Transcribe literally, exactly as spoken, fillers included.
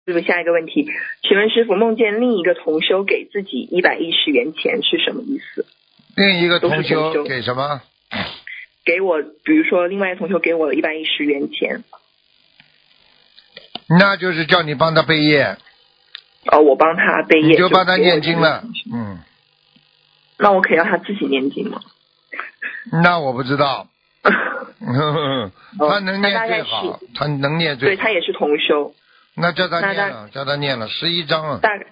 师傅，下一个问题，请问师傅，梦见另一个同修给自己一百一十元钱是什么意思？ 另一个同都是同修修给什么？ 给我，比如说另外一个同修给我一百一十元钱， 那就是叫你帮他背业， 哦，我帮他背业， 你就帮他给我念经了这个同修。 嗯， 那我可以让他自己念经吗？ 那我不知道。他能念那大概是最好，他能念最好。 对他也是同修， 那叫他那大念了，叫他念了十一章了。 大概